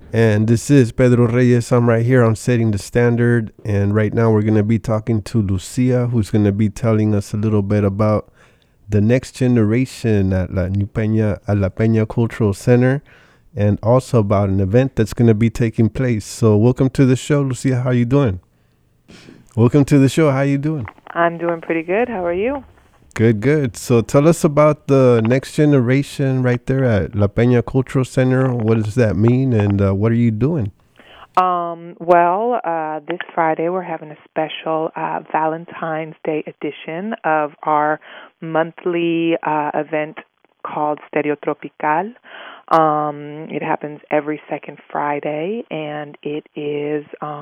And this is Pedro Reyes. I'm right here on Setting the Standard. And right now we're going to be talking to Lucia, who's going to be telling us a little bit about the next generation at La Peña Cultural Center, and also about an event that's going to be taking place. So welcome to the show, Lucia. How you doing? Welcome to the show. How you doing? I'm doing pretty good. How are you? Good, good. So tell us about the next generation right there at La Peña Cultural Center. What does that mean, and what are you doing? This Friday we're having a special Valentine's Day edition of our monthly event called Stereo Tropical. It happens every second Friday, and it is,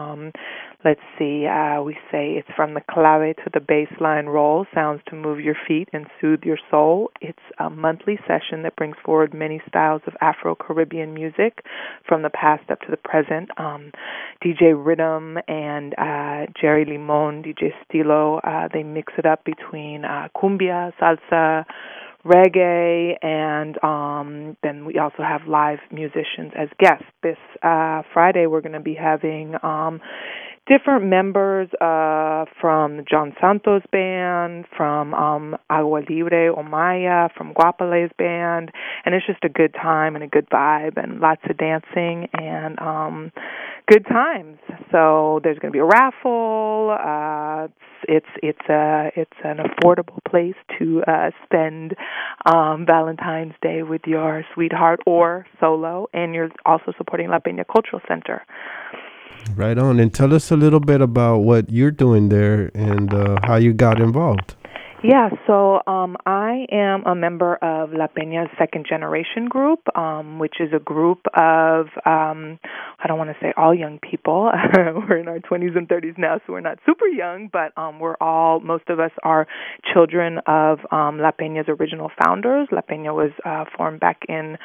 we say it's from the clave to the baseline roll, sounds to move your feet and soothe your soul. It's a monthly session that brings forward many styles of Afro-Caribbean music from the past up to the present. DJ Rhythm and Jerry Limon, DJ Stilo, they mix it up between cumbia, salsa, reggae, and then we also have live musicians as guests. This Friday we're going to be having different members from the John Santos band, from Agua Libre Omaya, from Guapale's band, and it's just a good time and a good vibe and lots of dancing and good times. So there's going to be a raffle. It's an affordable place to spend Valentine's Day with your sweetheart or solo, and you're also supporting La Peña Cultural Center. Right on. And tell us a little bit about what you're doing there and how you got involved. Yeah, so I am a member of La Peña's Second Generation Group, which is a group of, I don't want to say all young people. We're in our 20s and 30s now, so we're not super young, but most of us are children of La Peña's original founders. La Peña was formed back in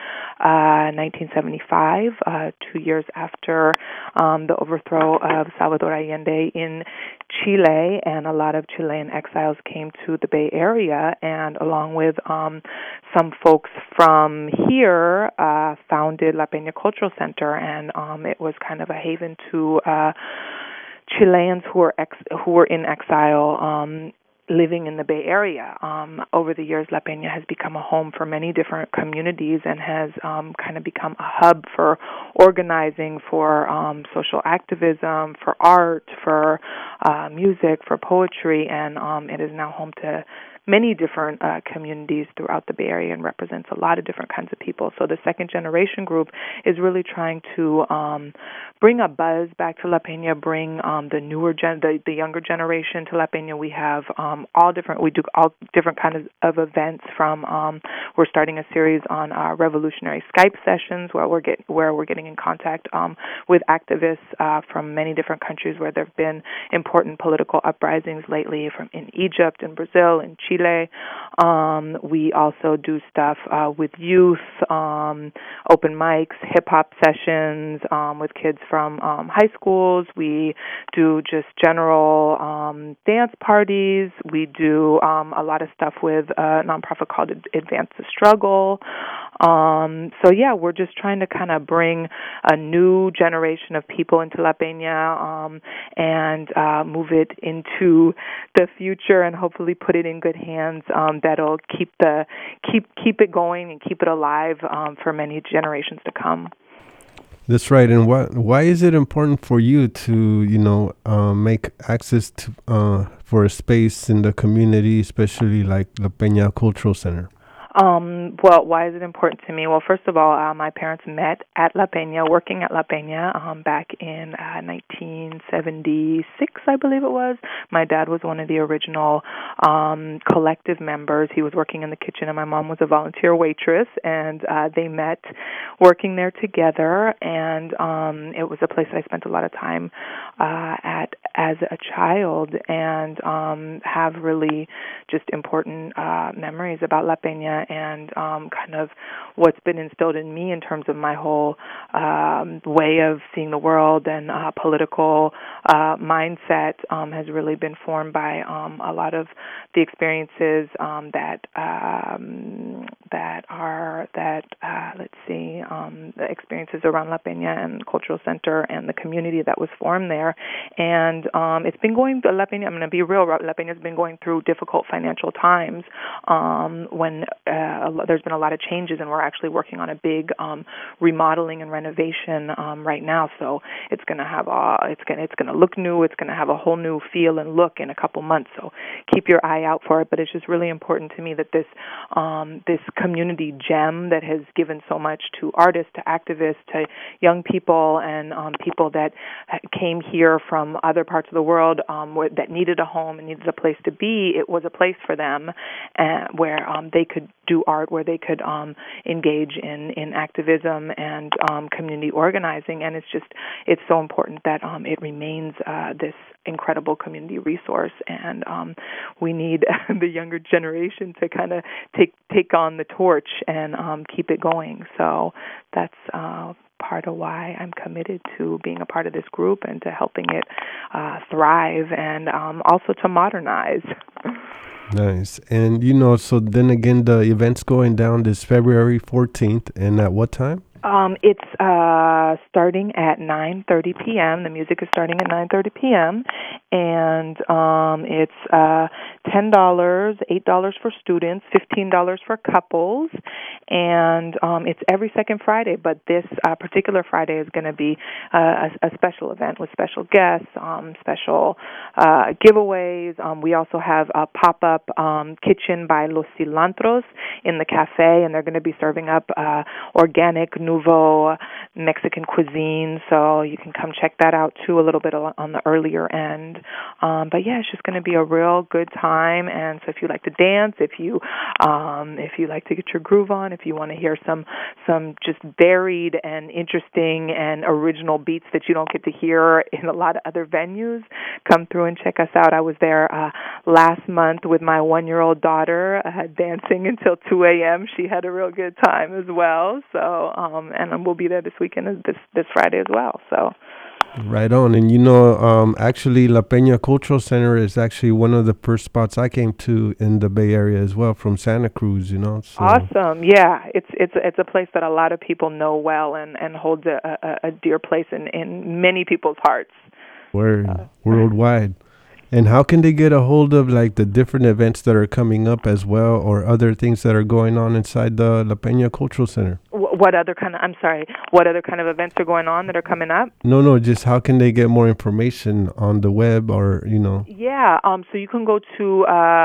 1975, 2 years after the overthrow of Salvador Allende in Chile, and a lot of Chilean exiles came to the Bay Area, and along with some folks from here, founded La Peña Cultural Center, and it was kind of a haven to Chileans who were in exile. Living in the Bay Area. Over the years, La Peña has become a home for many different communities and has kind of become a hub for organizing, for social activism, for art, for music, for poetry, and it is now home to many different communities throughout the Bay Area and represents a lot of different kinds of people. So the Second Generation Group is really trying to bring a buzz back to La Peña, bring the younger generation to La Peña. We have we do all different kinds of events. From we're starting a series on revolutionary Skype sessions where we're getting in contact with activists from many different countries where there have been important political uprisings lately, from in Egypt and Brazil and Chile. We also do stuff with youth, open mics, hip-hop sessions with kids from high schools. We do just general dance parties. We do a lot of stuff with a nonprofit called Advance the Struggle. We're just trying to kind of bring a new generation of people into La Peña and move it into the future, and hopefully put it in good hands that'll keep it going and keep it alive for many generations to come. That's right. And why is it important for you to, make access to for a space in the community, especially like La Peña Cultural Center? Why is it important to me? Well, first of all, my parents met at La Peña, working at La Peña back in 1976, I believe it was. My dad was one of the original collective members. He was working in the kitchen, and my mom was a volunteer waitress, and they met working there together, and it was a place that I spent a lot of time at as a child, and have really just important memories about La Peña Peña and kind of what's been instilled in me in terms of my whole way of seeing the world and political mindset has really been formed by a lot of the experiences the experiences around La Peña and Cultural Center and the community that was formed there. And it's been going, La Peña, I'm going to be real, La Peña's been going through difficult financial times when there's been a lot of changes, and we're actually working on a big remodeling and renovation right now. So it's going to have it's going to look new. It's going to have a whole new feel and look in a couple months. So keep your eye out for it. But it's just really important to me that this community gem that has given so much to artists, to activists, to young people, and people that came here from other parts of the world that needed a home and needed a place to be, it was a place for them where they could do art, where they could engage in activism and community organizing. And it's so important that it remains this incredible community resource, and we need the younger generation to kind of take on the torch and keep it going. So that's part of why I'm committed to being a part of this group and to helping it thrive and also to modernize. Nice. And, so then again, the event's going down this February 14th, and at what time? It's starting at 9:30 p.m. The music is starting at 9:30 p.m. and it's $10, $8 for students, $15 for couples, and it's every second Friday. But this particular Friday is going to be a special event with special guests, special giveaways. We also have a pop-up kitchen by Los Cilantros in the cafe, and they're going to be serving up organic nouveau Mexican cuisine, so you can come check that out too, a little bit on the earlier end. But yeah, it's just going to be a real good time. And so if you like to dance, if you like to get your groove on, if you want to hear some just varied and interesting and original beats that you don't get to hear in a lot of other venues, come through and check us out. I was there last month with my 1-year-old daughter, dancing until 2 a.m. She had a real good time as well. So and we'll be there this weekend, this Friday as well. So. Right on. And actually La Peña Cultural Center is actually one of the first spots I came to in the Bay Area as well, from Santa Cruz, So. Awesome. Yeah, it's a place that a lot of people know well and holds a dear place in many people's hearts. Worldwide. And how can they get a hold of like the different events that are coming up as well, or other things that are going on inside the La Peña Cultural Center? What other kind of events are going on that are coming up? No, just how can they get more information on the web, or, Yeah, so you can go to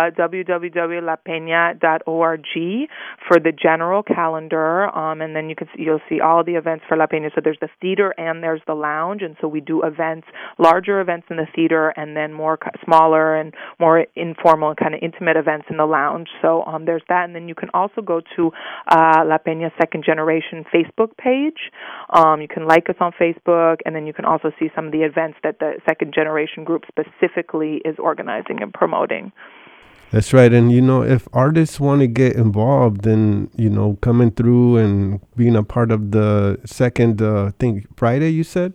www.lapeña.org for the general calendar, and then you'll see all the events for La Peña. So there's the theater and there's the lounge, and so we do larger events in the theater, and then more smaller and more informal and kind of intimate events in the lounge. So there's that, and then you can also go to La Peña Second Generation Facebook page. You can like us on Facebook, and then you can also see some of the events that the Second Generation group specifically is organizing and promoting. That's right. And, if artists want to get involved in, coming through and being a part of the second, Friday, you said?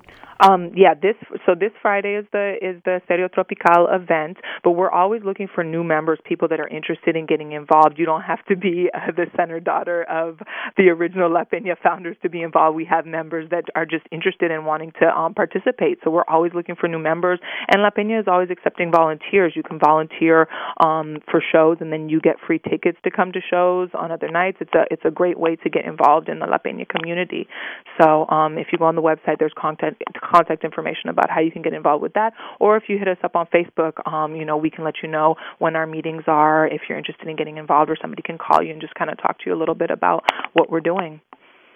This Friday is the Serio Tropical event, but we're always looking for new members, people that are interested in getting involved. You don't have to be the son or daughter of the original La Peña founders to be involved. We have members that are just interested in wanting to participate. So we're always looking for new members, and La Peña is always accepting volunteers. You can volunteer for shows, and then you get free tickets to come to shows on other nights. It's a great way to get involved in the La Peña community. So if you go on the website, there's contact information about how you can get involved with that, or if you hit us up on Facebook, we can let you know when our meetings are, if you're interested in getting involved, or somebody can call you and just kind of talk to you a little bit about what we're doing.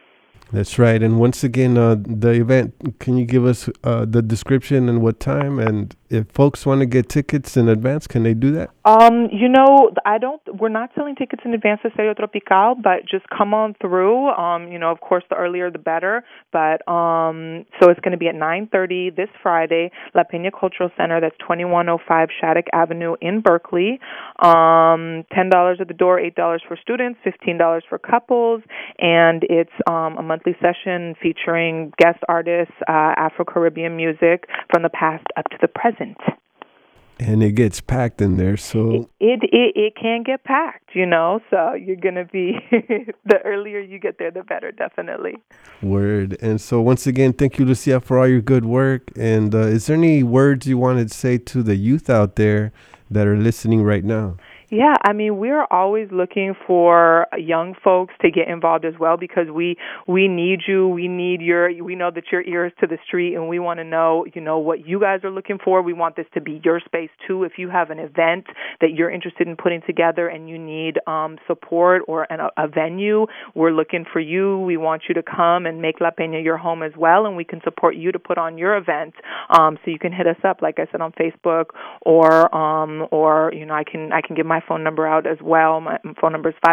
That's right. And once again, the event, can you give us the description and what time? And if folks want to get tickets in advance, can they do that? We're not selling tickets in advance to Stereo Tropical, but just come on through. Of course, the earlier the better. But, so it's going to be at 9:30 this Friday, La Peña Cultural Center. That's 2105 Shattuck Avenue in Berkeley. $10 at the door, $8 for students, $15 for couples. And it's a monthly session featuring guest artists, Afro-Caribbean music from the past up to the present. And it gets packed in there, so it can get packed, so you're going to be, the earlier you get there, the better, definitely. Word. And so once again, thank you, Lucia, for all your good work. And is there any words you want to say to the youth out there that are listening right now? Yeah, we're always looking for young folks to get involved as well, because we need you. We know that your ear is to the street, and we want to know, what you guys are looking for. We want this to be your space too. If you have an event that you're interested in putting together and you need support or a venue, we're looking for you. We want you to come and make La Peña your home as well, and we can support you to put on your event. So you can hit us up, like I said, on Facebook, or I can give my phone number out as well. My phone number is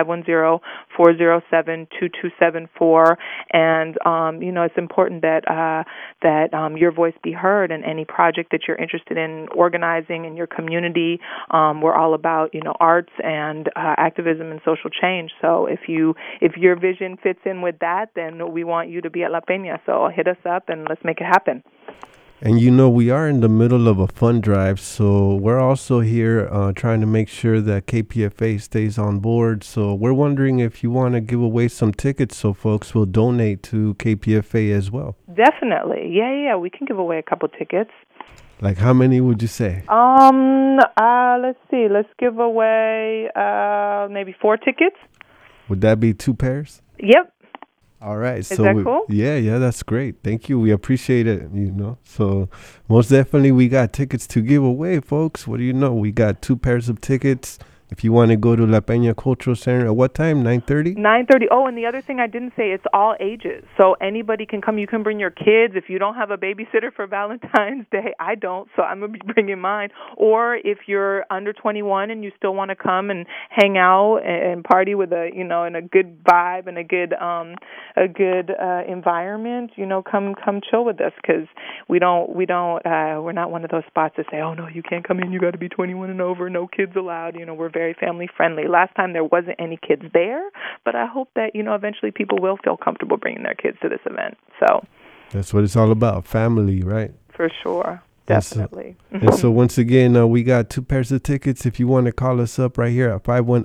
510-407-2274. And, it's important that your voice be heard in any project that you're interested in organizing in your community. We're all about, arts and activism and social change. So if your vision fits in with that, then we want you to be at La Peña. So hit us up and let's make it happen. And we are in the middle of a fund drive, so we're also here trying to make sure that KPFA stays on board. So we're wondering if you want to give away some tickets so folks will donate to KPFA as well. Definitely. Yeah, we can give away a couple tickets. Like how many would you say? Let's see. Let's give away maybe 4 tickets. Would that be 2 pairs? Yep. All right. Is that cool? Yeah, that's great. Thank you. We appreciate it, So most definitely we got tickets to give away, folks. What do you know? We got 2 pairs of tickets. If you want to go to La Peña Cultural Center, at what time? 9:30? 9:30. Oh, and the other thing I didn't say, it's all ages. So anybody can come. You can bring your kids. If you don't have a babysitter for Valentine's Day, I don't, so I'm going to be bringing mine. Or if you're under 21 and you still want to come and hang out and party with in a good vibe and a good environment, come chill with us, because we're not one of those spots that say, oh, no, you can't come in. You got to be 21 and over. No kids allowed. We're very family friendly. Last time there wasn't any kids there, but I hope that eventually people will feel comfortable bringing their kids to this event. So that's what it's all about, family, right? For sure, definitely. And so once again, we got 2 pairs of tickets. If you want to call us up right here at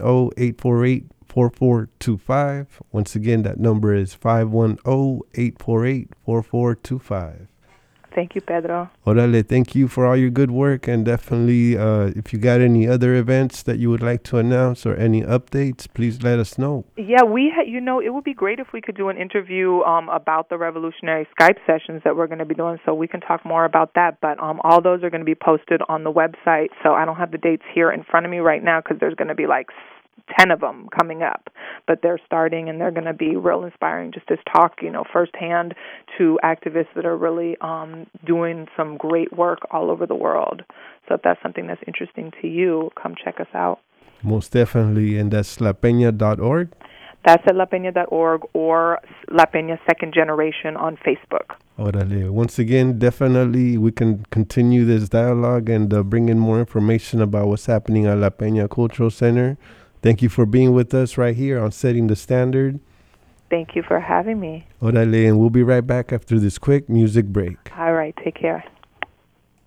510-848-4425. Once again, that number is 510-848-4425. Thank you, Pedro. Orale, thank you for all your good work. And definitely, if you got any other events that you would like to announce or any updates, please let us know. Yeah, it would be great if we could do an interview about the revolutionary Skype sessions that we're going to be doing, so we can talk more about that. But all those are going to be posted on the website. So I don't have the dates here in front of me right now, because there's going to be like 10 of them coming up, but they're starting, and they're going to be real inspiring, just to talk, firsthand to activists that are really doing some great work all over the world. So if that's something that's interesting to you, come check us out. Most definitely, and that's lapeña.org. That's at lapeña.org or La Peña Second Generation on Facebook. Orale. Once again, definitely we can continue this dialogue and bring in more information about what's happening at La Peña Cultural Center. Thank you for being with us right here on Setting the Standard. Thank you for having me. Orale, and we'll be right back after this quick music break. All right, take care.